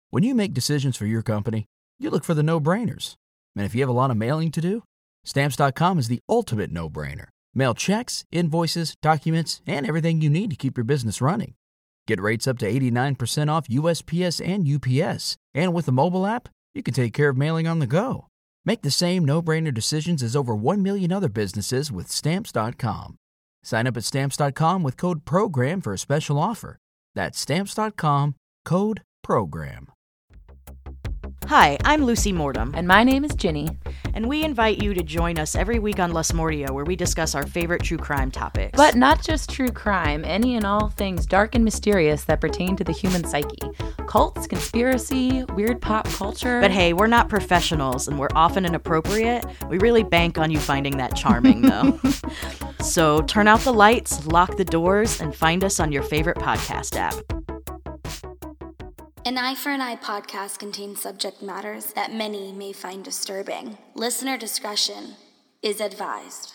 When you make decisions for your company, you look for the no-brainers. And if you have a lot of mailing to do, Stamps.com is the ultimate no-brainer. Mail checks, invoices, documents, and everything you need to keep your business running. Get rates up to 89% off USPS and UPS. And with the mobile app, you can take care of mailing on the go. Make the same no-brainer decisions as over 1 million other businesses with Stamps.com. Sign up at Stamps.com with code PROGRAM for a special offer. That's Stamps.com, code PROGRAM. Hi, I'm Lucy Mortem. And my name is Ginny. And we invite you to join us every week on Les Mordia, where we discuss our favorite true crime topics. But not just true crime, any and all things dark and mysterious that pertain to the human psyche. Cults, conspiracy, weird pop culture. But hey, we're not professionals, and we're often inappropriate. We really bank on you finding that charming, though. So turn out the lights, lock the doors, and find us on your favorite podcast app. An Eye for an Eye podcast contains subject matters that many may find disturbing. Listener discretion is advised.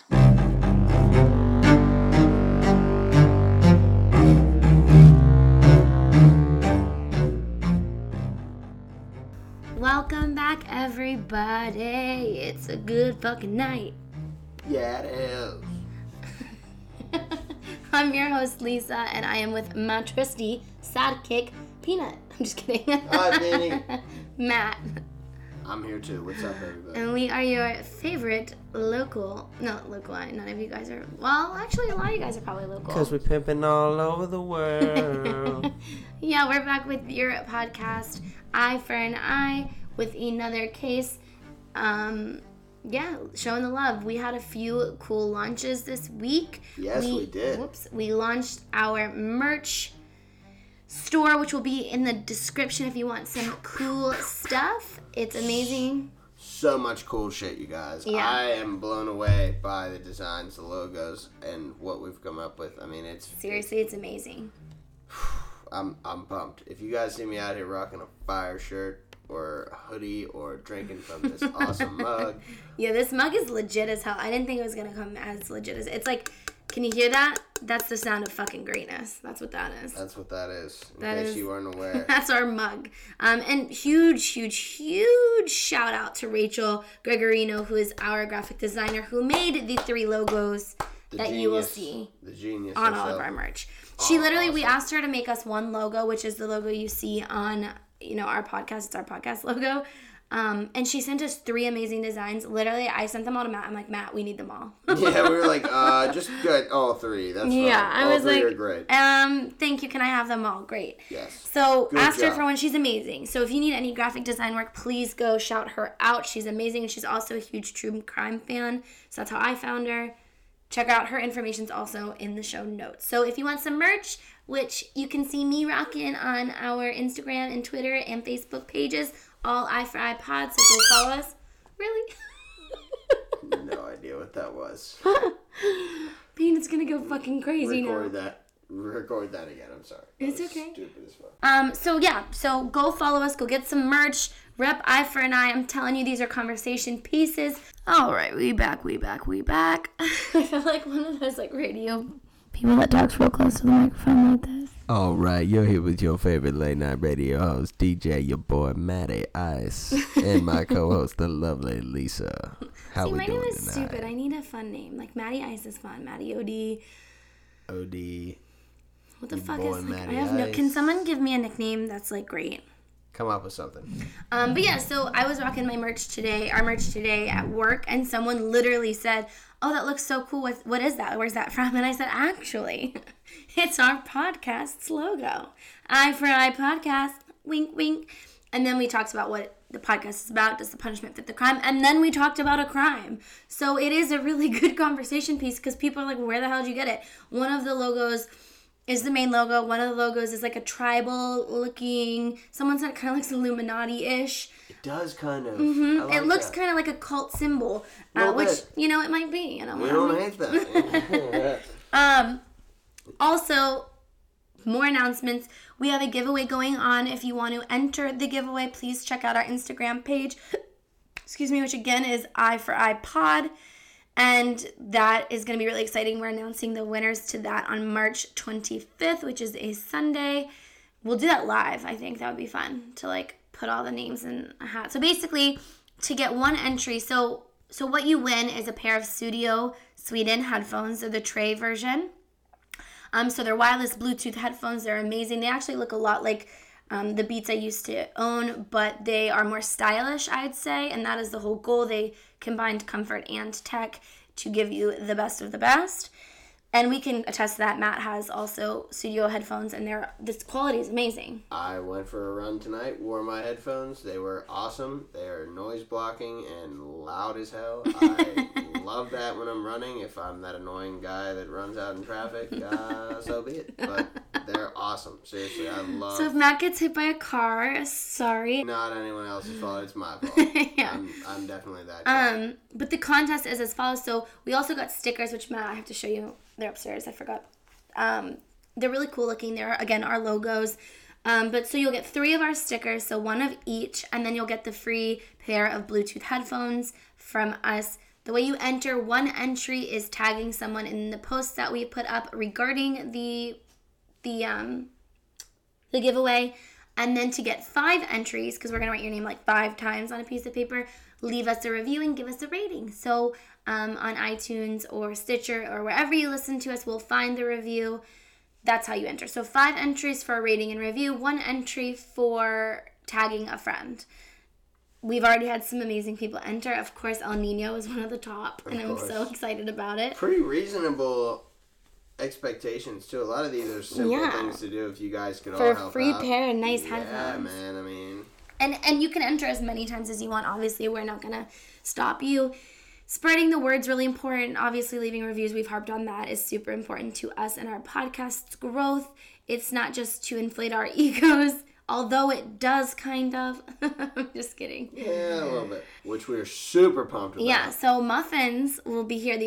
Welcome back, everybody. It's a good fucking night. Yeah, it is. I'm your host, Lisa, and I am with my trusty sidekick, Peanut. I'm just kidding. Hi, Danny. Matt. I'm here too. What's up, everybody? And we are your favorite local. None of you guys are. Well, actually, a lot of you guys are probably local. Because we're pimping all over the world. Yeah, we're back with your podcast, Eye for an Eye, with another case. Yeah, showing the love. We had a few cool launches this week. Yes, we did. We launched our merch store, which will be in the description if you want some cool stuff. It's amazing. So much cool shit, you guys. Yeah. I am blown away by the designs, the logos, and what we've come up with. I mean, it's amazing. I'm pumped. If you guys see me out here rocking a fire shirt or a hoodie or drinking from this awesome mug. Yeah, this mug is legit as hell. I didn't think it was gonna come as legit as it's like. Can you hear that? That's the sound of fucking greatness. That's what that is. That's what that is. In case you weren't aware. That's our mug. And huge shout out to Rachel Gregorino, who is our graphic designer, who made the 3 logos you will see on all of our merch. She literally, we asked her to make us one logo, which is the logo you see on, our podcast. It's our podcast logo. And she sent us 3 amazing designs. Literally, I sent them all to Matt. I'm like, Matt, we need them all. Yeah, we were like, just get all 3. That's fine. Yeah, I was like, all 3 are great. Thank you. Can I have them all? Great. Yes. So Good ask her job. for one. She's amazing. So if you need any graphic design work, please go shout her out. She's amazing, and she's also a huge true crime fan. So that's how I found her. Check out her information's also in the show notes. So if you want some merch, which you can see me rocking on our Instagram and Twitter and Facebook pages, all Eye for Eye Pod, so go follow us. Really? No idea what that was. Peanut's gonna go fucking crazy now. Record that again. I'm sorry. It's okay. Stupid as fuck. So go follow us. Go get some merch. Rep Eye for an Eye. I'm telling you, these are conversation pieces. All right, we back. I feel like one of those radio people that talks real close to the microphone like this. All right, you're here with your favorite late night radio host, DJ, your boy Matty Ice, and my co-host, the lovely Lisa. How we doing tonight? My name is stupid. I need a fun name. Like Matty Ice is fun. Matty OD. OD. What the fuck boy is like? Matty I have no. Ice. Can someone give me a nickname that's like great? Come up with something. But yeah, so I was rocking our merch today at work, and someone literally said, "Oh, that looks so cool. What is that? Where's that from?" And I said, "Actually, it's our podcast's logo. Eye for Eye Podcast. Wink, wink." And then we talked about what the podcast is about. Does the punishment fit the crime? And then we talked about a crime. So it is a really good conversation piece because people are like, "Where the hell did you get it?" One of the logos is the main logo. One of the logos is like a tribal looking, someone said it kind of looks Illuminati-ish. It does kind of. Mm-hmm. I like it looks that. kind of like a cult symbol, which, bit. It might be. We don't hate that. Also, more announcements. We have a giveaway going on. If you want to enter the giveaway, please check out our Instagram page. Which again is Eye for Eye Pod. And that is going to be really exciting. We're announcing the winners to that on March 25th, which is a Sunday. We'll do that live. I think that would be fun to put all the names in a hat. So basically, to get one entry, so what you win is a pair of Studio Sweden headphones. They're the tray version. So they're wireless Bluetooth headphones. They're amazing. They actually look a lot like the Beats I used to own, but they are more stylish, I'd say, and that is the whole goal. They combined comfort and tech to give you the best of the best. And we can attest to that. Matt has also studio headphones, and this quality is amazing. I went for a run tonight, wore my headphones. They were awesome. They are noise blocking and loud as hell. I love that when I'm running. If I'm that annoying guy that runs out in traffic, so be it. But they're awesome. Seriously, I love. So if Matt gets hit by a car, sorry. Not anyone else's fault. It's my fault. Yeah. I'm definitely that guy. But the contest is as follows. So we also got stickers, which Matt, I have to show you. They're upstairs. I forgot. They're really cool looking. They're, again, our logos. But so you'll get 3 of our stickers, so 1 of each, and then you'll get the free pair of Bluetooth headphones from us. The way you enter, one entry is tagging someone in the posts that we put up regarding the giveaway. And then to get 5 entries, because we're going to write your name like 5 times on a piece of paper, leave us a review and give us a rating. So on iTunes or Stitcher or wherever you listen to us, we'll find the review. That's how you enter. So 5 entries for a rating and review, 1 entry for tagging a friend. We've already had some amazing people enter. Of course, El Nino is one of the top, and I'm so excited about it. Pretty reasonable expectations too. A lot of these are simple things to do if you guys could all help out. For a free pair of nice headphones. Yeah, man, I mean. And you can enter as many times as you want. Obviously, we're not going to stop you. Spreading the word's really important. Obviously, leaving reviews, we've harped on that, is super important to us and our podcast's growth. It's not just to inflate our egos, although it does kind of. I'm just kidding. Yeah, a little bit. Which we're super pumped about. Yeah, so Muffins will be here.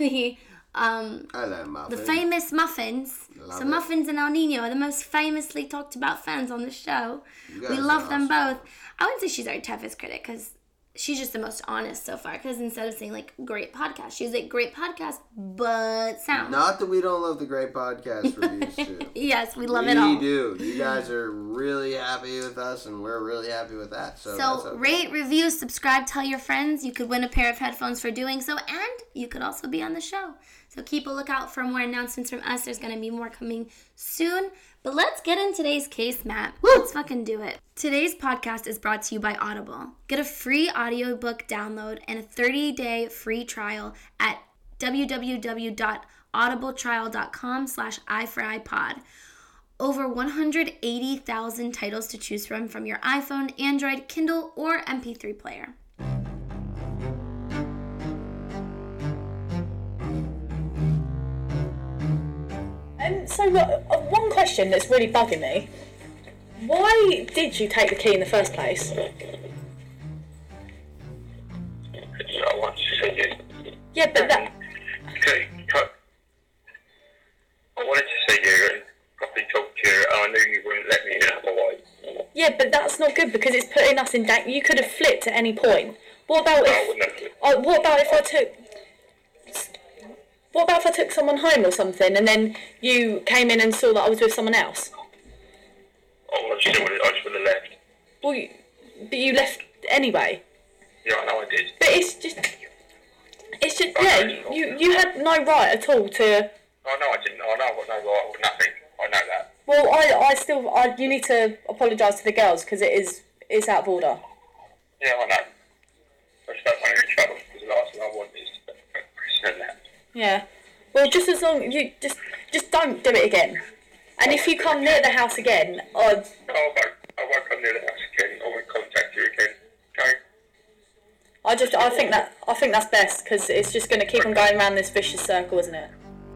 I love muffins. The famous Muffins. Love it. Muffins and El Nino are the most famously talked about fans on the show. You guys We are love them awesome. both. I wouldn't say she's our toughest critic because she's just the most honest so far. Because instead of saying like great podcast, she's like great podcast, but sound. Not that we don't love the great podcast reviews too. Yes, we love it all. We do. You guys are really happy with us, and we're really happy with that. So that's okay. Rate, review, subscribe, tell your friends. You could win a pair of headphones for doing so, and you could also be on the show. So keep a lookout for more announcements from us. There's going to be more coming soon. But let's get in today's case, Matt. Let's fucking do it. Today's podcast is brought to you by Audible. Get a free audiobook download and a 30-day free trial at www.audibletrial.com/i4ipod. Over 180,000 titles to choose from your iPhone, Android, Kindle, or MP3 player. So one question that's really bugging me. Why did you take the key in the first place? I want to see you. Yeah, but that... Okay, I wanted to see you and probably talk to you, and I knew you wouldn't let me in otherwise. Yeah, but that's not good because it's putting us in danger. You could have flipped at any point. What about if I took someone home or something, and then you came in and saw that I was with someone else? Oh, I just would have left. Well, but you left anyway. Yeah, I know I did. But it's just yeah. You had no right at all to. Oh no, I didn't. I know I've got no right or nothing. I know that. Well, you need to apologise to the girls because it's out of order. Yeah, I know. I just don't want any trouble because the last thing I want is prison and that. Yeah. Well, just as long you just don't do it again. And if you come near the house again, I won't come near the house again. I won't contact you again. Okay. I think that's best because it's just going to keep on going around this vicious circle, isn't it?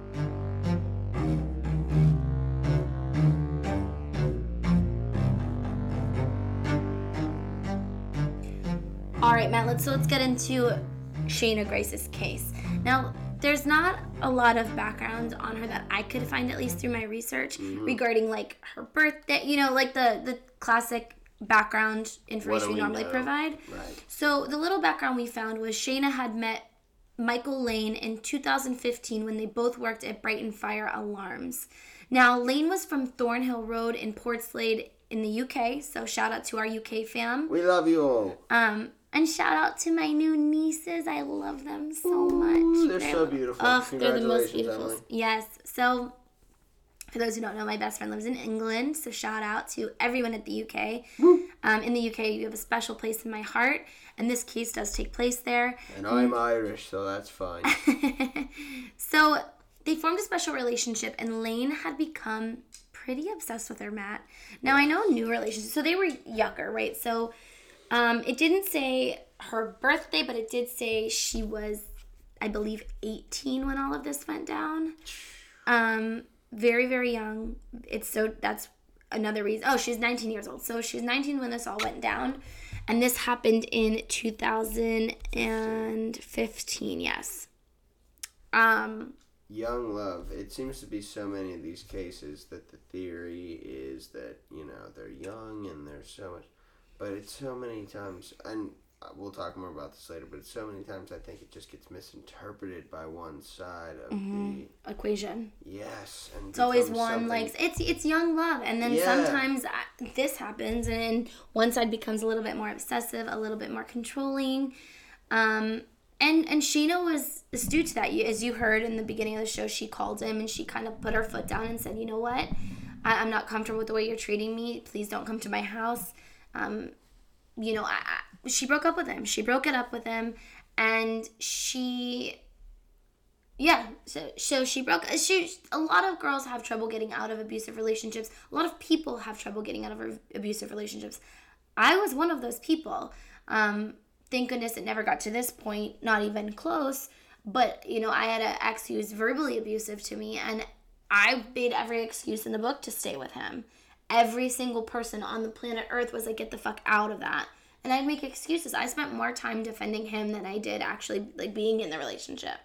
All right, Matt, let's get into Shayna Grace's case. Now, there's not a lot of background on her that I could find, at least through my research, regarding like her birthday, like the classic background information we normally provide. Right. So the little background we found was Shayna had met Michael Lane in 2015 when they both worked at Brighton Fire Alarms. Now, Lane was from Thornhill Road in Portslade in the UK, so shout out to our UK fam. We love you all. And shout out to my new nieces. I love them so much. They're so beautiful. Oh, they're the most Congratulations, beautiful. Emily. Yes. So, for those who don't know, my best friend lives in England. So shout out to everyone at the UK. In the UK, you have a special place in my heart, and this case does take place there. And I'm Irish, so that's fine. So they formed a special relationship, and Lane had become pretty obsessed with her, Matt. Now, I know new relationships, so they were younger, right? So it didn't say her birthday, but it did say she was, I believe, 18 when all of this went down. Very, very young. That's another reason. Oh, she's 19 years old. So she was 19 when this all went down. And this happened in 2015, yes. Young love. It seems to be so many of these cases that the theory is that, they're young and there's so much. But it's so many times, and we'll talk more about this later, but it's so many times I think it just gets misinterpreted by one side of the equation. Yes. And it's always one, like, it's young love. And then sometimes this happens, and one side becomes a little bit more obsessive, a little bit more controlling. And Shayna was astute to that. As you heard in the beginning of the show, she called him and she kind of put her foot down and said, you know what? I'm not comfortable with the way you're treating me. Please don't come to my house. She broke up with him. She broke it up with him. And so she broke. A lot of girls have trouble getting out of abusive relationships. A lot of people have trouble getting out of abusive relationships. I was one of those people. Thank goodness it never got to this point, not even close. But, I had an ex who was verbally abusive to me, and I made every excuse in the book to stay with him. Every single person on the planet Earth was like, get the fuck out of that. And I'd make excuses. I spent more time defending him than I did actually, like, being in the relationship.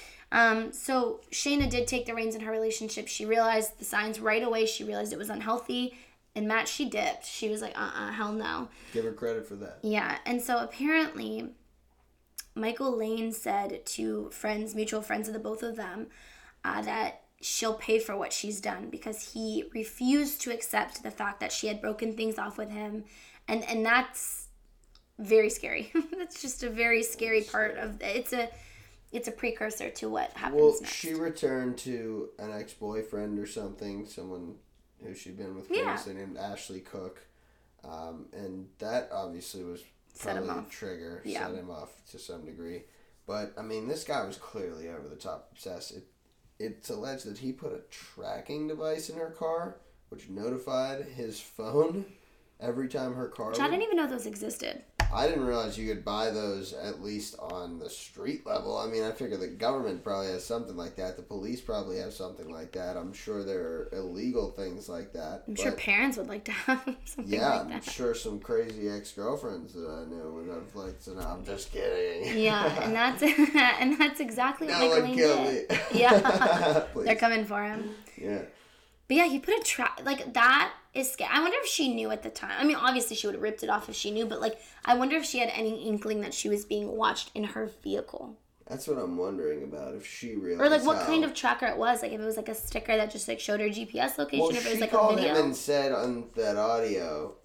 So Shayna did take the reins in her relationship. She realized the signs right away. She realized it was unhealthy. And Matt, she dipped. She was like, hell no. Give her credit for that. Yeah. And so apparently, Michael Lane said to mutual friends of the both of them, that she'll pay for what she's done, because he refused to accept the fact that she had broken things off with him. And that's very scary. That's just a very scary part of it's a precursor to what happens next. She returned to an ex-boyfriend or something, someone who she'd been with previously, named Ashley Cook. And that obviously was probably a trigger, set him off to some degree. But, I mean, this guy was clearly over the top obsessed. It's alleged that he put a tracking device in her car, which notified his phone every time her car... I didn't even know those existed. I didn't realize you could buy those at least on the street level. I mean, I figure the government probably has something like that. The police probably have something like that. I'm sure there are illegal things like that. I'm sure parents would like to have something like that. Yeah, I'm sure some crazy ex-girlfriends that I knew would have liked to know. I'm just kidding. Yeah, and that's exactly what No Michael one Lane kill did. me. Yeah, they're coming for him. Yeah. But yeah, he put a that is scary. I wonder if she knew at the time. I mean, obviously she would have ripped it off if she knew, but I wonder if she had any inkling that she was being watched in her vehicle. That's what I'm wondering about, if she realized. Or what kind of tracker it was. If it was a sticker that just showed her GPS location, or if it was she a called video. him and said on that audio,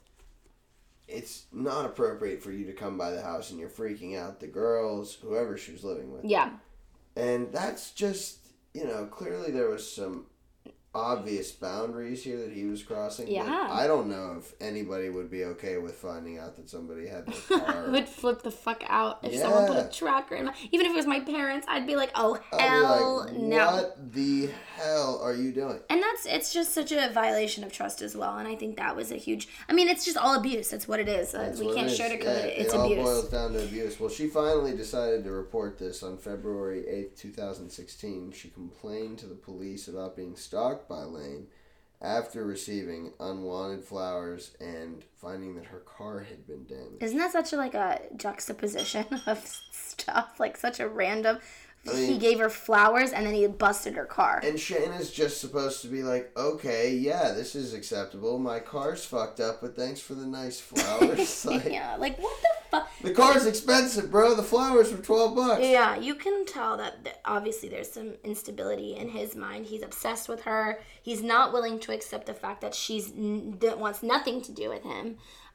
it's not appropriate for you to come by the house and you're freaking out the girls, whoever she was living with. Yeah. And that's just, clearly there was some obvious boundaries here that he was crossing. Yeah. But I don't know if anybody would be okay with finding out that somebody had their car. I would flip the fuck out if someone put a tracker in even if it was my parents, I'd be like, oh, hell no. What the hell are you doing? And it's just such a violation of trust as well. And I think that was a huge, it's just all abuse. That's what it is. We can't sugarcoat it. It's abuse. It all boils down to abuse. Well, she finally decided to report this on February 8th, 2016. She complained to the police about being stalked by Lane after receiving unwanted flowers and finding that her car had been damaged. Isn't that such a juxtaposition of stuff? Such a random... he gave her flowers and then he busted her car. And Shayna's just supposed to be like, okay, yeah, this is acceptable. My car's fucked up, but thanks for the nice flowers. Yeah, what the fuck? The car's expensive, bro. The flowers for $12. Yeah, you can tell that obviously there's some instability in his mind. He's obsessed with her. He's not willing to accept the fact that that wants nothing to do with him.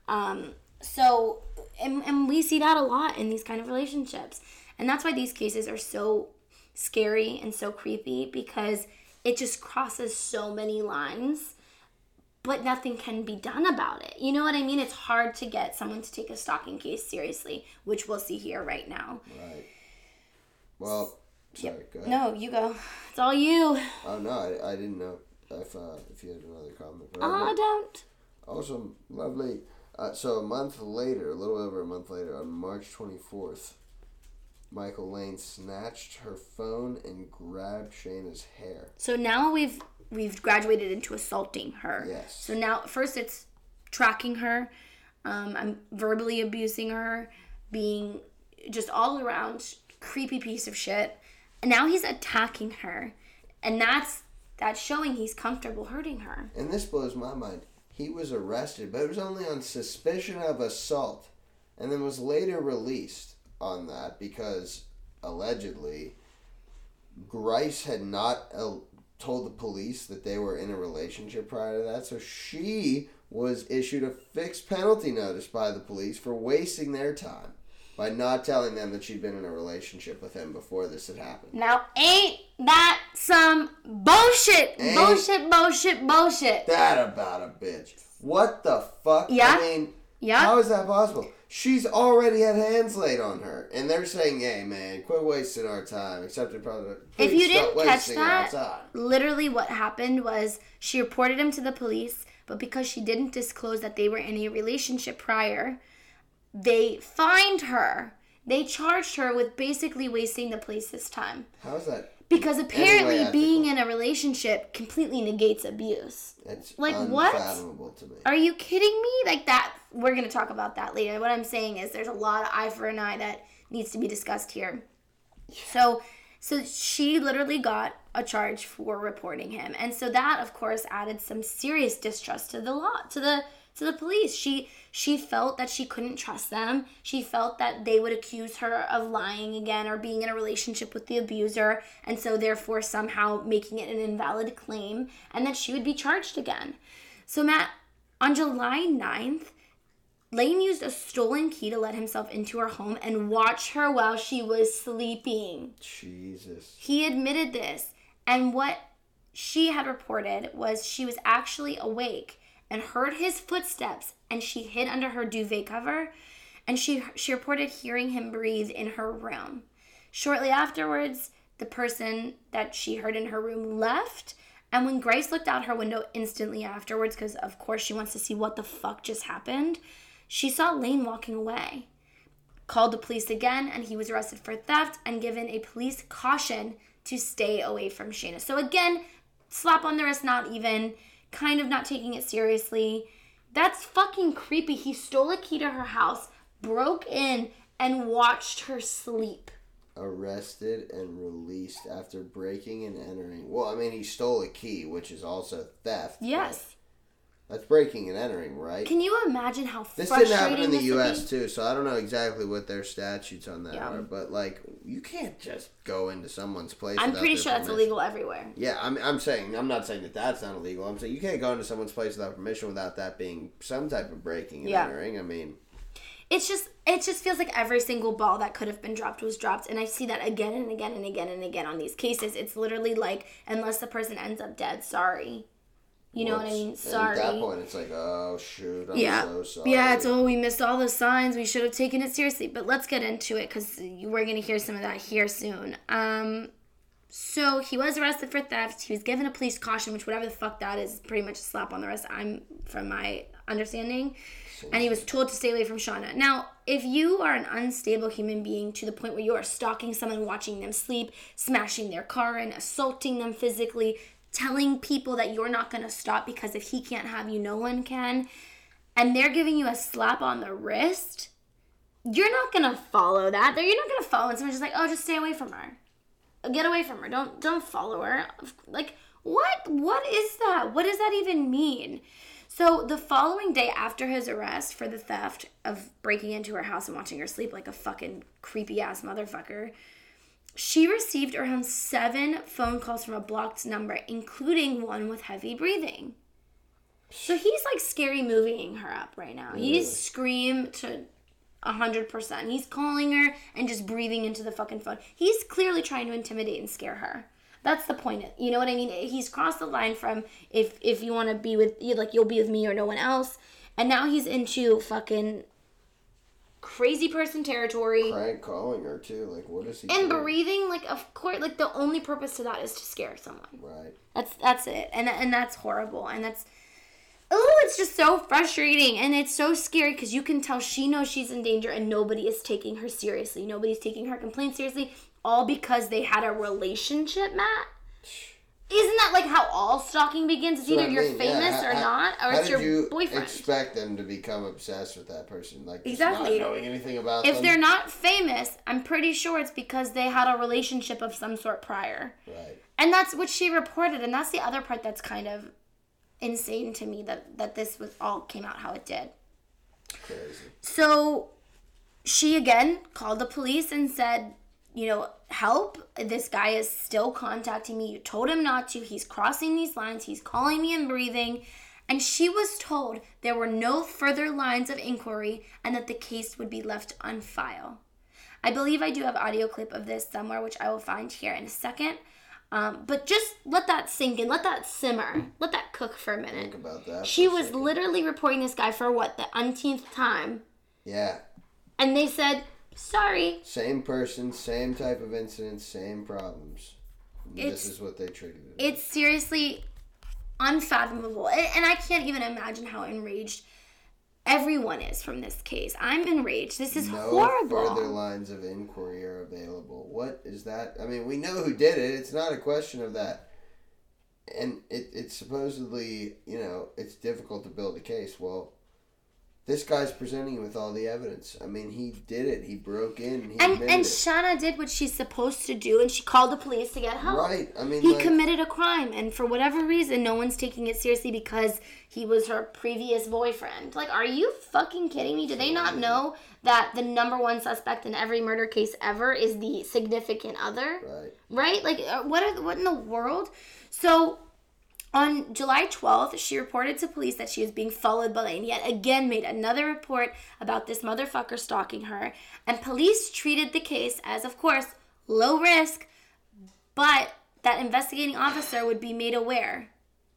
So we see that a lot in these kind of relationships. And that's why these cases are so scary and so creepy, because it just crosses so many lines, but nothing can be done about it. You know what I mean? It's hard to get someone to take a stalking case seriously, which we'll see here right now. Right. Well, sorry, go ahead. No, you go. It's all you. Oh, no, I didn't know if you had another comment. Don't. Awesome. Lovely. So a little over a month later, on March 24th, Michael Lane snatched her phone and grabbed Shayna's hair. So now we've graduated into assaulting her. Yes. So now, first it's tracking her, I'm verbally abusing her, being just all around creepy piece of shit. And now he's attacking her, and that's showing he's comfortable hurting her. And this blows my mind. He was arrested, but it was only on suspicion of assault, and then was later released on that because, allegedly, Grice had not told the police that they were in a relationship prior to that, so she was issued a fixed penalty notice by the police for wasting their time by not telling them that she'd been in a relationship with him before this had happened. Now, ain't that some bullshit? Bullshit. That about a bitch. What the fuck? Yeah. I mean, yeah. How is that possible? She's already had hands laid on her, and they're saying, "Hey, man, quit wasting our time." Except if you didn't catch that, literally what happened was she reported him to the police, but because she didn't disclose that they were in a relationship prior, they fined her. They charged her with basically wasting the police's time. How is that? Because apparently being in a relationship completely negates abuse. It's like unfathomable what? To me. Are you kidding me? Like that, we're going to talk about that later. What I'm saying is there's a lot of eye for an eye that needs to be discussed here. Yeah. So she literally got a charge for reporting him. And so that, of course, added some serious distrust to the law, to the police. She felt that she couldn't trust them. She felt that they would accuse her of lying again or being in a relationship with the abuser, and so therefore somehow making it an invalid claim, and that she would be charged again. So Matt, on July 9th, Lane used a stolen key to let himself into her home and watch her while she was sleeping. Jesus. He admitted this, and what she had reported was she was actually awake and heard his footsteps, and she hid under her duvet cover, and she reported hearing him breathe in her room. Shortly afterwards, the person that she heard in her room left, and when Grace looked out her window instantly afterwards, because of course she wants to see what the fuck just happened, she saw Lane walking away. Called the police again, and he was arrested for theft and given a police caution to stay away from Shayna. So again, slap on the wrist, not even, kind of not taking it seriously. That's fucking creepy. He stole a key to her house, broke in, and watched her sleep. Arrested and released after breaking and entering. Well, I mean, he stole a key, which is also theft. Yes. That's breaking and entering, right? Can you imagine how this frustrating didn't happen in the this U.S. too, so I don't know exactly what their statutes on that Yeah. are. But like, you can't just go into someone's place. I'm without pretty their sure that's permission. illegal everywhere. Yeah, I'm not saying that that's not illegal. I'm saying you can't go into someone's place without permission without that being some type of breaking and entering. I mean, it just feels like every single ball that could have been dropped was dropped, and I see that again and again and again and again on these cases. It's literally like, unless the person ends up dead, sorry. You know what I mean? Sorry. And at that point, it's like, oh, shoot, I'm so sorry. Yeah, it's, we missed all the signs. We should have taken it seriously. But let's get into it, because we're going to hear some of that here soon. So he was arrested for theft. He was given a police caution, which whatever the fuck that is pretty much a slap on the wrist, from my understanding. And he was told to stay away from Shauna. Now, if you are an unstable human being to the point where you are stalking someone, watching them sleep, smashing their car in, assaulting them physically, telling people that you're not going to stop because if he can't have you, no one can, and they're giving you a slap on the wrist, you're not going to follow that. You're not going to follow, and someone's just like, oh, just stay away from her. Get away from her. Don't follow her. Like, what is that? What does that even mean? So the following day after his arrest for the theft of breaking into her house and watching her sleep like a fucking creepy-ass motherfucker, she received around 7 phone calls from a blocked number, including one with heavy breathing. So he's like scary movieing her up right now. He's scream to 100%. He's calling her and just breathing into the fucking phone. He's clearly trying to intimidate and scare her. That's the point. You know what I mean? He's crossed the line from if you want to be with, like, you'll be with me or no one else. And now he's into fucking crazy person territory. Crank calling her, too. Like, what is he And doing? breathing, like, of course, like, the only purpose to that is to scare someone. Right. That's it. And that's horrible. And that's, oh, it's just so frustrating. And it's so scary because you can tell she knows she's in danger and nobody is taking her seriously. Nobody's taking her complaint seriously. All because they had a relationship, Matt? Isn't that like how all stalking begins? It's either you're famous or not, or it's your boyfriend. How did you expect them to become obsessed with that person? Like, Exactly. not knowing anything about If them? they're not famous, I'm pretty sure it's because they had a relationship of some sort prior. Right. And that's what she reported, and that's the other part that's kind of insane to me, that this was all came out how it did. Crazy. So she again called the police and said, you know, help. This guy is still contacting me. You told him not to. He's crossing these lines. He's calling me and breathing. And she was told there were no further lines of inquiry and that the case would be left on file. I believe I do have audio clip of this somewhere, which I will find here in a second. But just let that sink in. Let that simmer. Let that cook for a minute. Think about that. She for a was second. literally reporting this guy for what, the umpteenth time. Yeah. And they said, sorry. Same person, same type of incident, same problems. This is what they treated it. It's seriously unfathomable. And I can't even imagine how enraged everyone is from this case. I'm enraged. This is horrible. No further lines of inquiry are available. What is that? I mean, we know who did it. It's not a question of that. And it's supposedly, you know, it's difficult to build a case. Well, this guy's presenting with all the evidence. I mean, he did it. He broke in. He admitted And it. Shanna did what she's supposed to do, and she called the police to get help. Right. I mean, He committed a crime, and for whatever reason, no one's taking it seriously because he was her previous boyfriend. Like, are you fucking kidding me? Do they not know that the number one suspect in every murder case ever is the significant other? Right. Right? Like, what in the world? So, on July 12th, she reported to police that she was being followed by Lane. Yet again made another report about this motherfucker stalking her. And police treated the case as, of course, low risk, but that investigating officer would be made aware.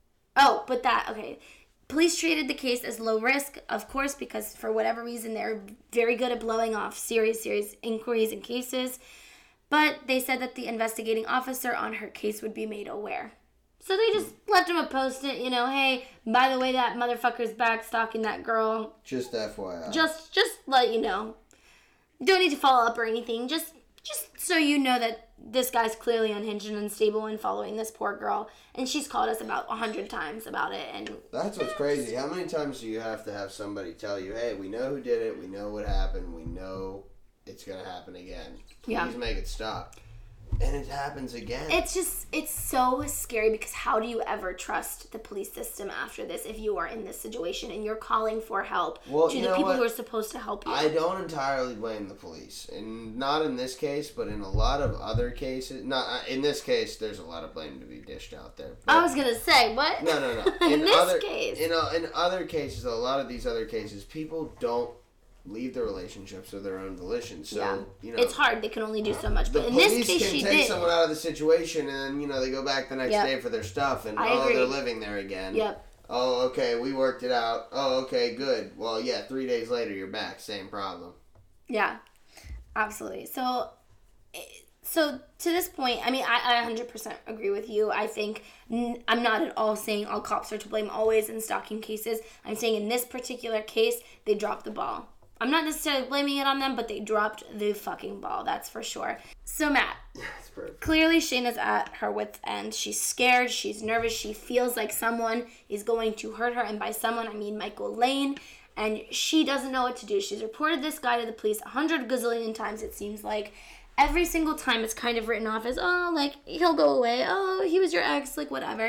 Police treated the case as low risk, of course, because for whatever reason, they're very good at blowing off serious inquiries and cases. But they said that the investigating officer on her case would be made aware. So they just left him a post-it, you know, hey, by the way, that motherfucker's back stalking that girl. Just FYI. Just let you know. Don't need to follow up or anything. Just so you know that this guy's clearly unhinged and unstable and following this poor girl. And she's called us about 100 times about it. And That's what's crazy. How many times do you have to have somebody tell you, hey, we know who did it, we know what happened, we know it's going to happen again. Please make it stop. And it happens again. It's so scary because how do you ever trust the police system after this if you are in this situation and you're calling for help to the people who are supposed to help you? I don't entirely blame the police. And not in this case, but in a lot of other cases. In this case, there's a lot of blame to be dished out there. I was going to say, what? No. In this case. In other cases, a lot of these other cases, people don't leave the relationships of their own volition. So, you know, it's hard. They can only do so much. the But in this police case, can she take did. someone out of the situation and, you know, they go back the next day for their stuff and, I agree. they're living there again. Yep. Oh, okay, we worked it out. Oh, okay, good. Well, yeah, 3 days later, you're back. Same problem. Yeah, absolutely. So to this point, I mean, I 100% agree with you. I think I'm not at all saying all cops are to blame always in stalking cases. I'm saying in this particular case, they dropped the ball. I'm not necessarily blaming it on them, but they dropped the fucking ball. That's for sure. So, Matt, That's perfect. clearly Shayna's at her wit's end. She's scared. She's nervous. She feels like someone is going to hurt her. And by someone, I mean Michael Lane. And she doesn't know what to do. She's reported this guy to the police 100 gazillion times, it seems like. Every single time it's kind of written off as, oh, like, he'll go away. Oh, he was your ex, like, whatever.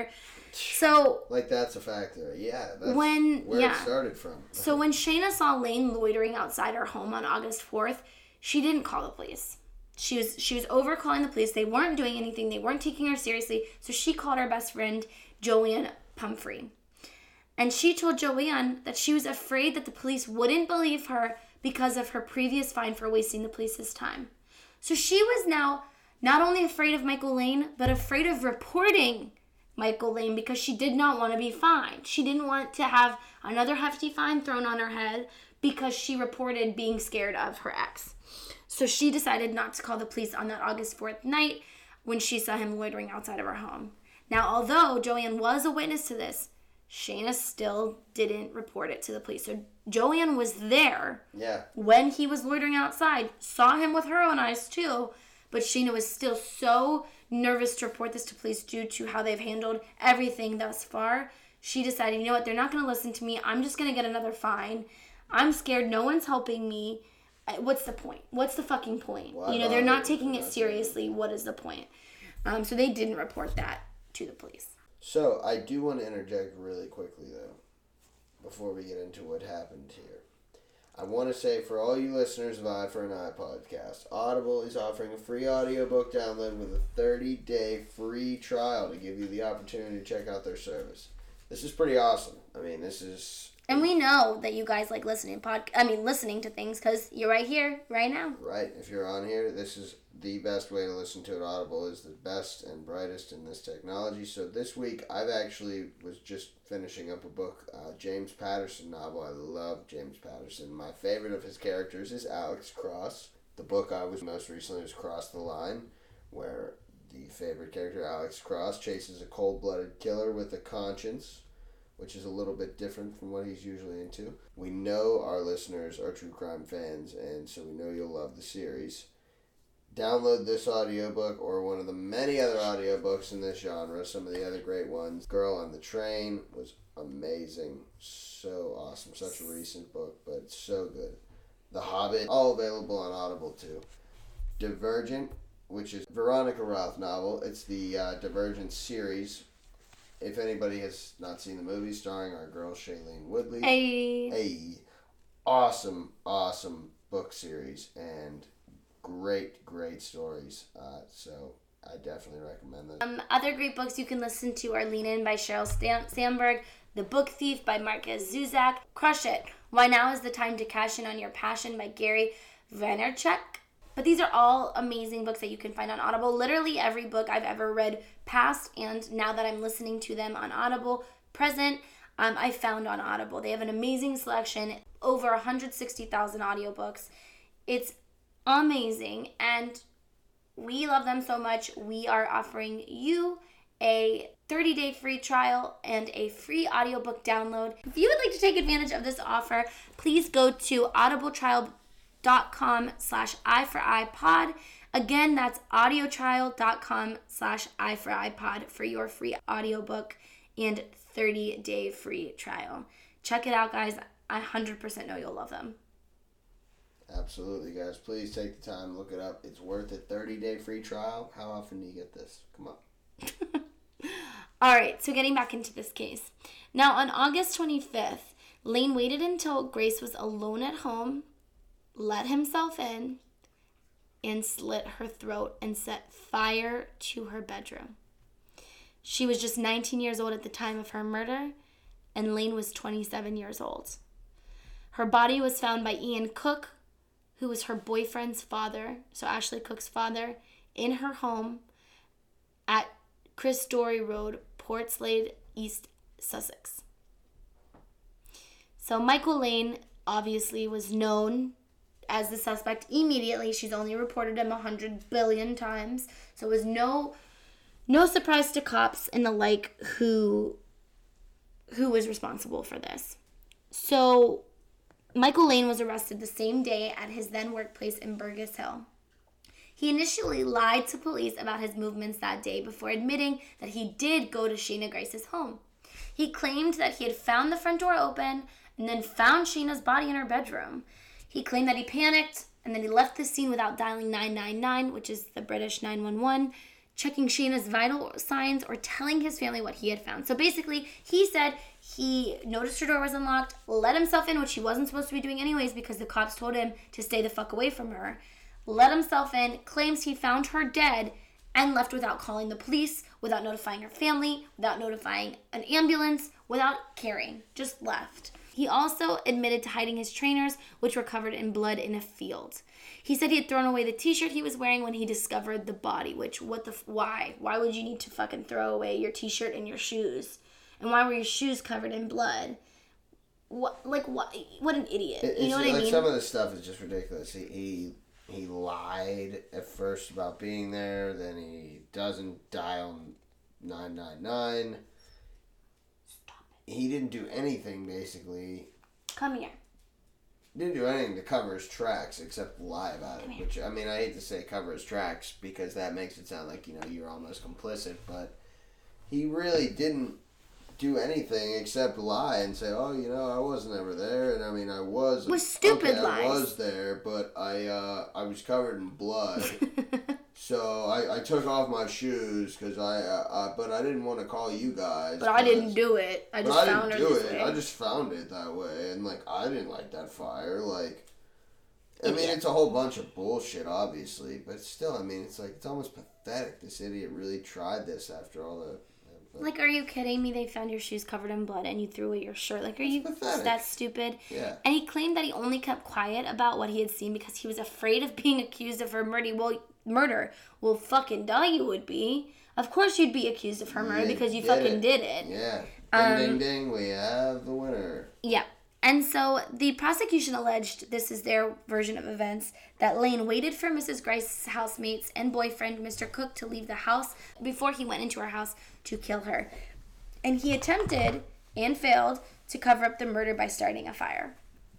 So Like, that's a factor. Yeah, that's When- where yeah. it started from. So when Shayna saw Lane loitering outside her home on August 4th, she didn't call the police. She was over calling the police. They weren't doing anything. They weren't taking her seriously. So she called her best friend, Joanne Pumphrey. And she told Joanne that she was afraid that the police wouldn't believe her because of her previous fine for wasting the police's time. So she was now not only afraid of Michael Lane, but afraid of reporting Michael Lane because she did not want to be fined. She didn't want to have another hefty fine thrown on her head because she reported being scared of her ex. So she decided not to call the police on that August 4th night when she saw him loitering outside of her home. Now, although Joanne was a witness to this, Shayna still didn't report it to the police. So Joanne was there when he was loitering outside, saw him with her own eyes too, but Shayna was still so nervous to report this to police due to how they've handled everything thus far. She decided, you know what, they're not going to listen to me. I'm just going to get another fine. I'm scared. No one's helping me. What's the point? What's the fucking point? They're not taking it seriously. What is the point? So they didn't report that to the police. So, I do want to interject really quickly, though, before we get into what happened here. I want to say, for all you listeners of Eye for an Eye podcast, Audible is offering a free audiobook download with a 30-day free trial to give you the opportunity to check out their service. This is pretty awesome. I mean, this is... And we know that you guys like listening to things because you're right here, right now. Right. If you're on here, this is the best way to listen to it. Audible is the best and brightest in this technology. So this week, I've actually was just finishing up a book, James Patterson novel. I love James Patterson. My favorite of his characters is Alex Cross. The book I was most recently was Cross the Line, where the favorite character, Alex Cross, chases a cold-blooded killer with a conscience, which is a little bit different from what he's usually into. We know our listeners are true crime fans, and so we know you'll love the series. Download this audiobook or one of the many other audiobooks in this genre, some of the other great ones. Girl on the Train was amazing. So awesome. Such a recent book, but so good. The Hobbit, all available on Audible too. Divergent, which is Veronica Roth novel. It's the Divergent series. If anybody has not seen the movie, starring our girl Shailene Woodley. Hey. Awesome book series and great stories. So I definitely recommend them. Other great books you can listen to are Lean In by Sheryl Sandberg, The Book Thief by Marquez Zuzak, Crush It, Why Now is the Time to Cash In on Your Passion by Gary Vaynerchuk. But these are all amazing books that you can find on Audible. Literally every book I've ever read past, and now that I'm listening to them on Audible present, I found on Audible. They have an amazing selection, over 160,000 audiobooks. It's amazing, and we love them so much. We are offering you a 30-day free trial and a free audiobook download. If you would like to take advantage of this offer, please go to audibletrial.com/i4ipod. Again, that's audiotrial.com/i4ipod for your free audiobook and 30-day free trial. Check it out, guys. I 100% know you'll love them. Absolutely, guys. Please take the time, look it up. It's worth it. 30-day free trial. How often do you get this? Come on. All right, so getting back into this case. Now, on August 25th, Lane waited until Grace was alone at home, let himself in, and slit her throat and set fire to her bedroom. She was just 19 years old at the time of her murder, and Lane was 27 years old. Her body was found by Ian Cook, who was her boyfriend's father, so Ashley Cook's father, in her home at Chris Story Road, Portslade, East Sussex. So Michael Lane obviously was known as the suspect immediately. She's only reported him 100 billion times, so it was no surprise to cops and the like who was responsible for this. So Michael Lane was arrested the same day at his then workplace in Burgess Hill. He initially lied to police about his movements that day before admitting that he did go to Shayna Grace's home. He claimed that he had found the front door open and then found Shayna's body in her bedroom. He claimed that he panicked and then he left the scene without dialing 999, which is the British 911, checking Shayna's vital signs, or telling his family what he had found. So basically, he said he noticed her door was unlocked, let himself in, which he wasn't supposed to be doing anyways because the cops told him to stay the fuck away from her. Let himself in, claims he found her dead, and left without calling the police, without notifying her family, without notifying an ambulance, without caring. Just left. He also admitted to hiding his trainers, which were covered in blood in a field. He said he had thrown away the t-shirt he was wearing when he discovered the body, which, why? Why would you need to fucking throw away your t-shirt and your shoes? And why were your shoes covered in blood? What an idiot. You know what I mean? Some of this stuff is just ridiculous. He lied at first about being there, then he doesn't dial 999. Stop it. He didn't do anything, basically. Come here. Didn't do anything to cover his tracks except lie about it. Which, I mean, I hate to say cover his tracks because that makes it sound like, you're almost complicit. But he really didn't do anything except lie and say, oh, I wasn't ever there. And I mean, I was. With stupid lies. I was there, but I was covered in blood. So I took off my shoes because but I didn't want to call you guys. But I didn't do it. I just found her this way. I just found it that way, and I didn't light that fire. I mean, it's a whole bunch of bullshit, obviously, but still, I mean, it's almost pathetic. This idiot really tried this after all the. Are you kidding me? They found your shoes covered in blood and you threw away your shirt. Are you pathetic. That stupid? Yeah. And he claimed that he only kept quiet about what he had seen because he was afraid of being accused of her murder. Well, fucking duh, you would be. Of course you'd be accused of her murder because you fucking did it. Yeah. Ding, ding, ding, we have the winner. Yeah. And so the prosecution alleged, this is their version of events, that Lane waited for Mrs. Grice's housemates and boyfriend, Mr. Cook, to leave the house before he went into her house to kill her. And he attempted and failed to cover up the murder by starting a fire.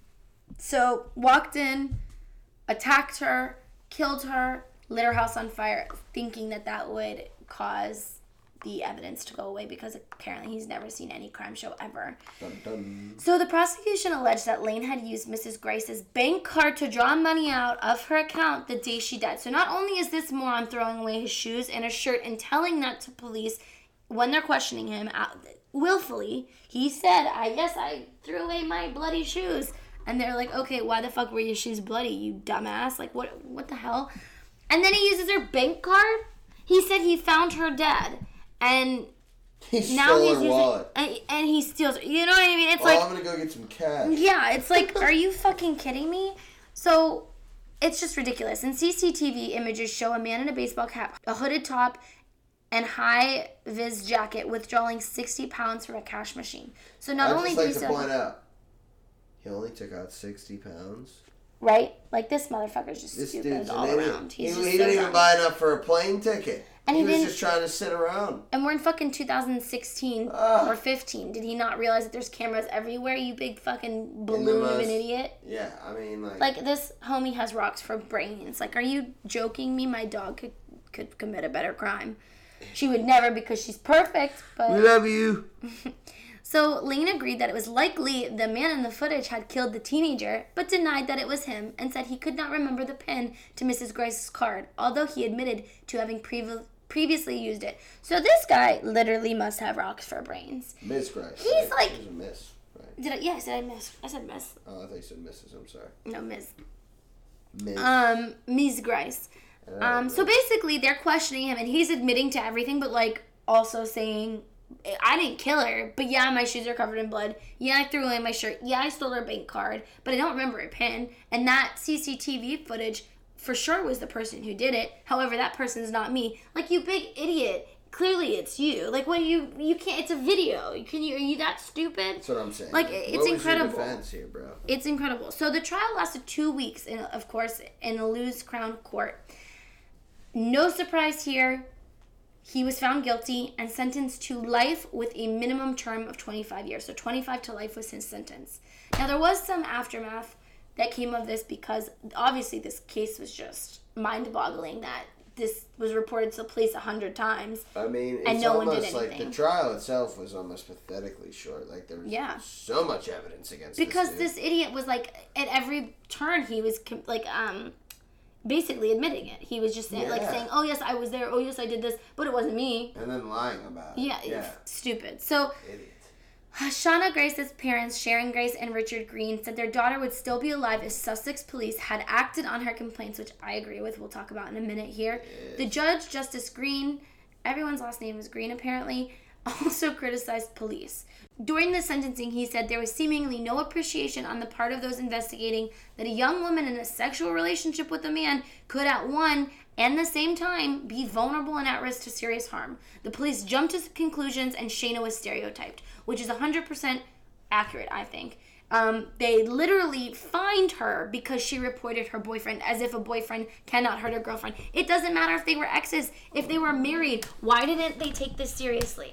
So, walked in, attacked her, killed her, lit her house on fire, thinking that would cause the evidence to go away because apparently he's never seen any crime show ever. Dun, dun. So the prosecution alleged that Lane had used Mrs. Grice's bank card to draw money out of her account the day she died. So not only is this moron throwing away his shoes and a shirt and telling that to police when they're questioning him willfully, he said, I threw away my bloody shoes. And they're like, okay, why the fuck were your shoes bloody, you dumbass? What the hell? And then he uses her bank card? He said he found her dead. And now he's using wallet. And he steals it. You know what I mean? It's I'm gonna go get some cash. Yeah, it's are you fucking kidding me? So it's just ridiculous. And CCTV images show a man in a baseball cap, a hooded top, and high-vis jacket withdrawing 60 pounds from a cash machine. So not only do you to point out, he only took out 60 pounds. Right? This motherfucker's just stupid all around. He didn't even buy enough for a plane ticket. And he was just trying to sit around. And we're in fucking 2016 or 15. Did he not realize that there's cameras everywhere, you big fucking balloon of an idiot? Yeah, I mean, this homie has rocks for brains. Are you joking me? My dog could commit a better crime. She would never because she's perfect, but... We love you. So Lane agreed that it was likely the man in the footage had killed the teenager, but denied that it was him and said he could not remember the PIN to Mrs. Grice's card, although he admitted to having previously used it. So this guy literally must have rocks for brains. Miss Grice. He's right? It was a miss, right? I said miss. I said miss. Oh, I thought you said Mrs. I'm sorry. No, miss. Miss. Miss Grice. So basically they're questioning him and he's admitting to everything, but also saying, I didn't kill her, but yeah, my shoes are covered in blood. Yeah, I threw away my shirt. Yeah, I stole her bank card, but I don't remember a PIN. And that CCTV footage for sure was the person who did it. However, that person's not me. You big idiot. Clearly it's you. What you can't, it's a video. Are you that stupid? That's what I'm saying. It's incredible. What was your defense here, bro? It's incredible. So the trial lasted 2 weeks, of course, in the Lewes Crown Court. No surprise here. He was found guilty and sentenced to life with a minimum term of 25 years. So 25 to life was his sentence. Now, there was some aftermath that came of this because obviously this case was just mind-boggling that this was reported to the police 100 times. I mean, it's and no one did almost anything. The trial itself was almost pathetically short. There was so much evidence against because this idiot was at every turn he was basically admitting it. He was just saying, saying, oh, yes, I was there. Oh, yes, I did this. But it wasn't me. And then lying about it. Yeah. Stupid. So, Idiot. Shauna Grace's parents, Sharon Grace and Richard Green, said their daughter would still be alive if Sussex police had acted on her complaints, which I agree with. We'll talk about in a minute here. Yes. The judge, Justice Green, everyone's last name is Green apparently, also criticized police. During the sentencing, he said there was seemingly no appreciation on the part of those investigating that a young woman in a sexual relationship with a man could at one and the same time be vulnerable and at risk to serious harm. The police jumped to conclusions and Shayna was stereotyped, which is 100% accurate, I think. They literally fined her because she reported her boyfriend, as if a boyfriend cannot hurt a girlfriend. It doesn't matter if they were exes, if they were married. Why didn't they take this seriously?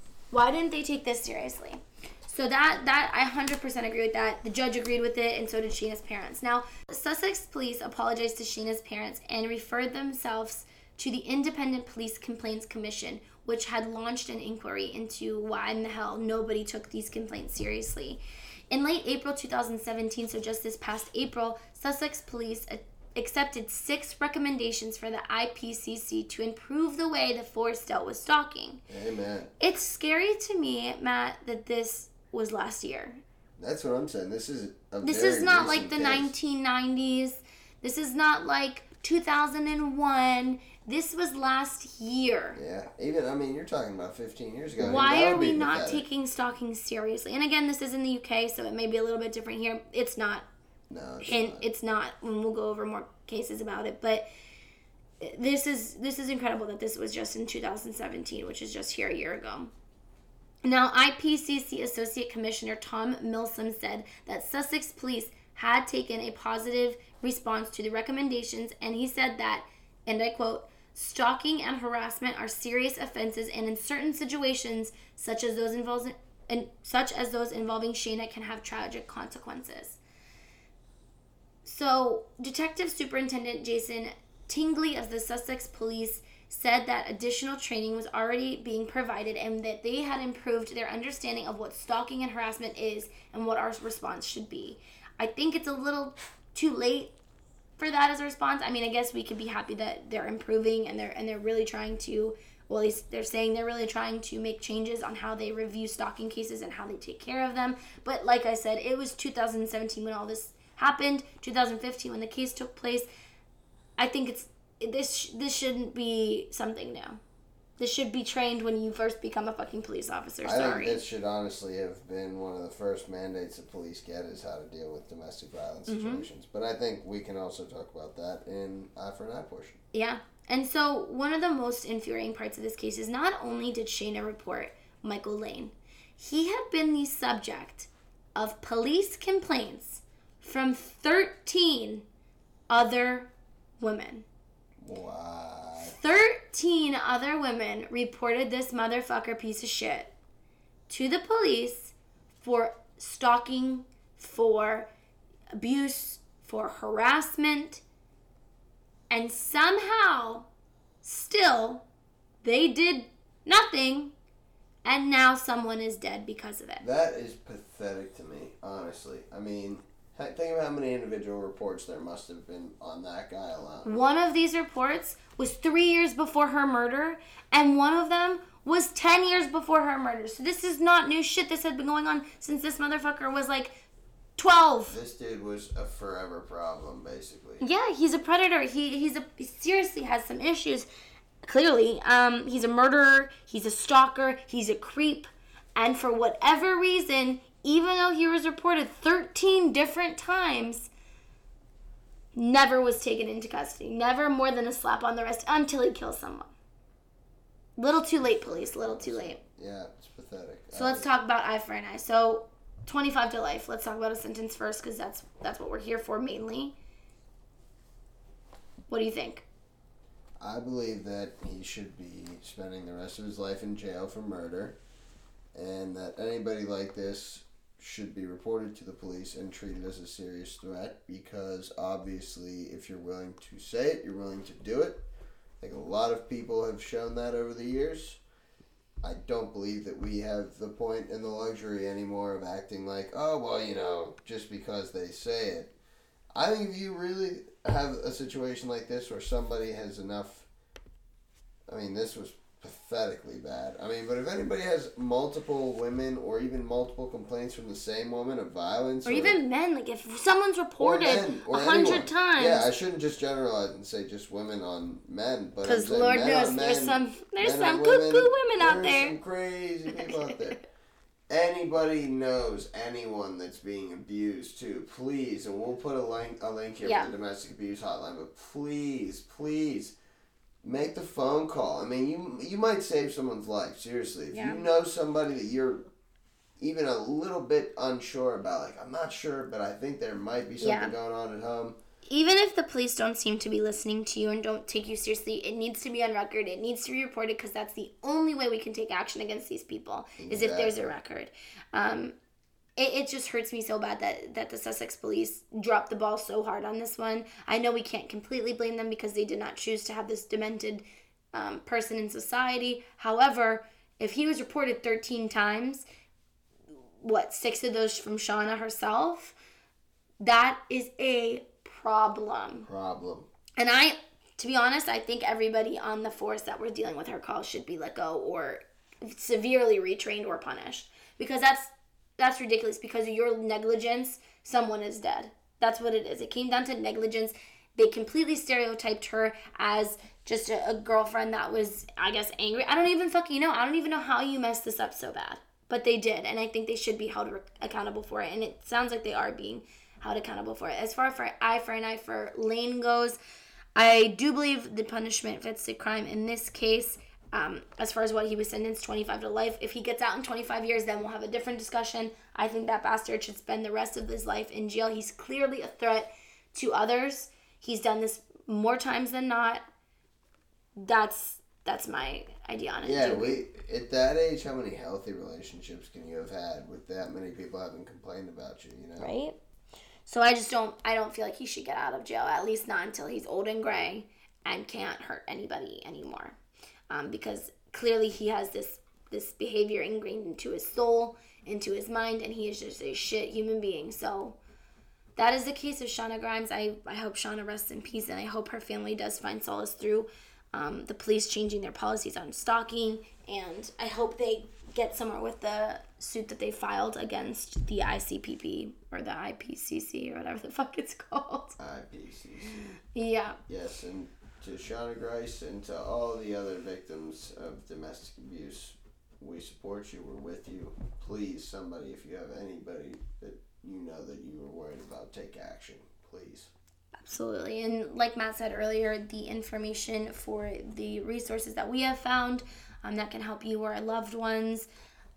So that I 100% agree with that. The judge agreed with it, and so did Shayna's parents. Now, Sussex police apologized to Shayna's parents and referred themselves to the Independent Police Complaints Commission, which had launched an inquiry into why in the hell nobody took these complaints seriously. In late April 2017, so just this past April, Sussex police accepted 6 recommendations for the IPCC to improve the way the force dealt with stalking. Amen. It's scary to me, Matt, that this was last year. That's what I'm saying. This is not like the 1990s. This is not like 2001. This was last year. Yeah. Even, you're talking about 15 years ago. Why are we not taking stalking seriously? And again, this is in the UK, so it may be a little bit different here. It's not. No, it's not. And we'll go over more cases about it. But this is incredible that this was just in 2017, which is just here a year ago. Now, IPCC Associate Commissioner Tom Milsom said that Sussex police had taken a positive response to the recommendations, and he said that, and I quote, "Stalking and harassment are serious offenses, and in certain situations, such as those involving Shayna, can have tragic consequences." So, Detective Superintendent Jason Tingley of the Sussex Police said that additional training was already being provided and that they had improved their understanding of what stalking and harassment is and what our response should be. I think it's a little too late for that as a response. I guess we could be happy that they're improving and they're really trying to, well, at least they're saying they're really trying to make changes on how they review stalking cases and how they take care of them. But like I said, it was 2017 when all this happened, 2015 when the case took place. I think this shouldn't be something new. This should be trained when you first become a fucking police officer. Sorry. I think this should honestly have been one of the first mandates that police get, is how to deal with domestic violence situations. But I think we can also talk about that in Eye for an Eye portion. Yeah. And so one of the most infuriating parts of this case is not only did Shayna report Michael Lane, he had been the subject of police complaints from 13 other women. Wow. 13 other women reported this motherfucker piece of shit to the police for stalking, for abuse, for harassment, and somehow, still, they did nothing, and now someone is dead because of it. That is pathetic to me, honestly. Think of how many individual reports there must have been on that guy alone. One of these reports was 3 years before her murder, and one of them was 10 years before her murder. So this is not new shit. This had been going on since this motherfucker was like 12. This dude was a forever problem, basically. Yeah, he's a predator. He seriously has some issues. Clearly, he's a murderer. He's a stalker. He's a creep. And for whatever reason, even though he was reported 13 different times, never was taken into custody. Never more than a slap on the wrist until he kills someone. Little too late, police. Little too late. Yeah, it's pathetic. So let's talk about Eye for an Eye. So 25 to life. Let's talk about a sentence first, because that's what we're here for mainly. What do you think? I believe that he should be spending the rest of his life in jail for murder, and that anybody like this should be reported to the police and treated as a serious threat, because obviously if you're willing to say it, you're willing to do it. I think a lot of people have shown that over the years. I don't believe that we have the point and the luxury anymore of acting like, oh, well, just because they say it. I think if you really have a situation like this where somebody has enough... I mean, this was pathetically bad. I mean, but if anybody has multiple women or even multiple complaints from the same woman of violence... Or even men, like if someone's reported 100 times... Yeah, I shouldn't just generalize and say just women on men, but... Because Lord knows there's some cuckoo women out there. There's some crazy people out there. Anybody knows anyone that's being abused too, please, and we'll put a link here for the domestic abuse hotline, but please... Make the phone call. I mean, you might save someone's life, seriously. If you know somebody that you're even a little bit unsure about, like, I'm not sure, but I think there might be something going on at home. Even if the police don't seem to be listening to you and don't take you seriously, it needs to be on record. It needs to be reported because that's the only way we can take action against these people is if there's a record. It just hurts me so bad that the Sussex police dropped the ball so hard on this one. I know we can't completely blame them because they did not choose to have this demented person in society. However, if he was reported 13 times, 6 of those from Shauna herself, that is a problem. And to be honest, I think everybody on the force that were dealing with her call should be let go or severely retrained or punished. Because that's ridiculous. Because of your negligence, someone is dead. That's what it is. It came down to negligence. They completely stereotyped her as just a girlfriend that was, I guess, angry. I don't even fucking know. I don't even know how you messed this up so bad. But they did. And I think they should be held accountable for it. And it sounds like they are being held accountable for it. As far for eye for an eye for Lane goes, I do believe the punishment fits the crime in this case. As far as what he was sentenced, 25 to life. If he gets out in 25 years, then we'll have a different discussion. I think that bastard should spend the rest of his life in jail. He's clearly a threat to others. He's done this more times than not. That's my idea on it. Yeah, at that age, how many healthy relationships can you have had with that many people having complained about you, you know? Right? So I don't feel like he should get out of jail, at least not until he's old and gray and can't hurt anybody anymore. Because clearly he has this behavior ingrained into his soul, into his mind, and he is just a shit human being. So that is the case of Shauna Grimes. I hope Shauna rests in peace, and I hope her family does find solace through the police changing their policies on stalking, and I hope they get somewhere with the suit that they filed against the ICPP or the IPCC or whatever the fuck it's called. IPCC. Yeah. Yes, and to Shauna Grice and to all the other victims of domestic abuse, we support you. We're with you. Please, somebody, if you have anybody that you know that you were worried about, take action. Please. Absolutely. And like Matt said earlier, the information for the resources that we have found that can help you or our loved ones,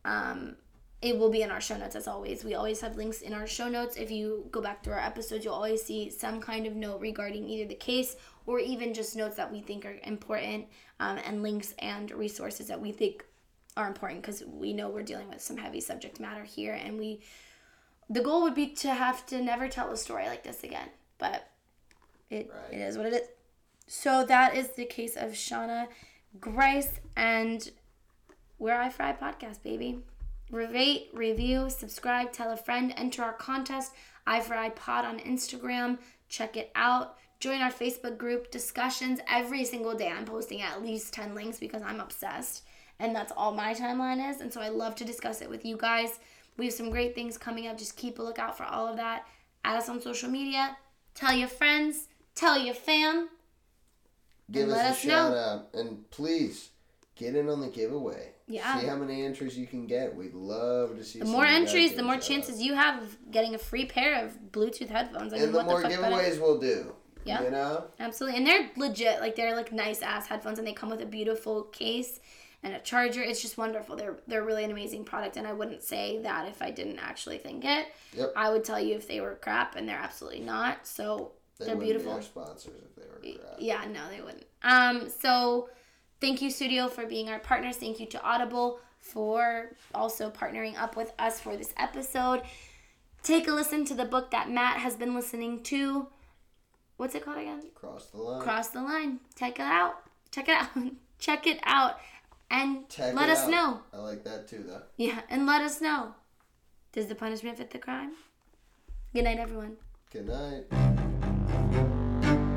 it will be in our show notes as always. We always have links in our show notes. If you go back through our episodes, you'll always see some kind of note regarding either the case or even just notes that we think are important, and links and resources that we think are important because we know we're dealing with some heavy subject matter here, and the goal would be to have to never tell a story like this again, but it is what it is. So that is the case of Shauna Grice, and we're Eye for Eye Podcast, baby. Rate, review, subscribe, tell a friend, enter our contest, Eye for Eye Pod on Instagram. Check it out. Join our Facebook group discussions every single day. I'm posting at least 10 links because I'm obsessed, and that's all my timeline is, and so I love to discuss it with you guys. We have some great things coming up. Just keep a lookout for all of that. Add us on social media. Tell your friends. Tell your fam. Give us a shout out. And please, get in on the giveaway. Yeah. See how many entries you can get. We'd love to see the more entries, the more chances you have of getting a free pair of Bluetooth headphones. And the more giveaways we'll do. Yeah. You know? Absolutely. And they're legit. Like, they're like nice ass headphones, and they come with a beautiful case and a charger. It's just wonderful. They're really an amazing product, and I wouldn't say that if I didn't actually think it. Yep. I would tell you if they were crap, and they're absolutely not. So they're beautiful. They wouldn't be our sponsors if they were crap. Yeah, no, they wouldn't. So thank you, Studio, for being our partners. Thank you to Audible for also partnering up with us for this episode. Take a listen to the book that Matt has been listening to. What's it called again? Cross the Line. Cross the Line. Check it out. Check it out. Check it out. And let us know. I like that too, though. Yeah, and let us know. Does the punishment fit the crime? Good night, everyone. Good night.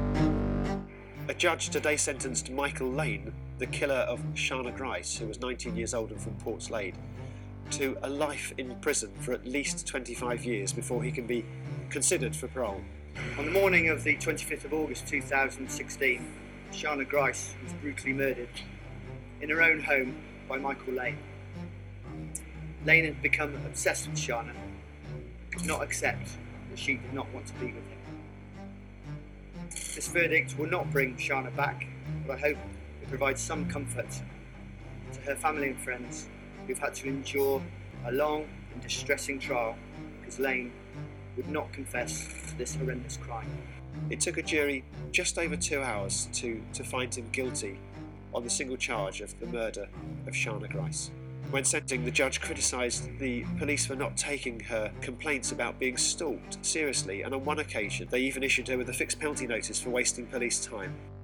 judge today sentenced Michael Lane, the killer of Shana Grice, who was 19 years old and from Portslade, to a life in prison for at least 25 years before he can be considered for parole. On the morning of the 25th of August 2016, Shana Grice was brutally murdered in her own home by Michael Lane. Lane had become obsessed with Shana, could not accept that she did not want to be with him. This verdict will not bring Shana back, but I hope it provides some comfort to her family and friends who've had to endure a long and distressing trial because Lane would not confess to this horrendous crime. It took a jury just over 2 hours to find him guilty on the single charge of the murder of Shana Grice. When sentencing, the judge criticised the police for not taking her complaints about being stalked seriously, and on one occasion they even issued her with a fixed penalty notice for wasting police time.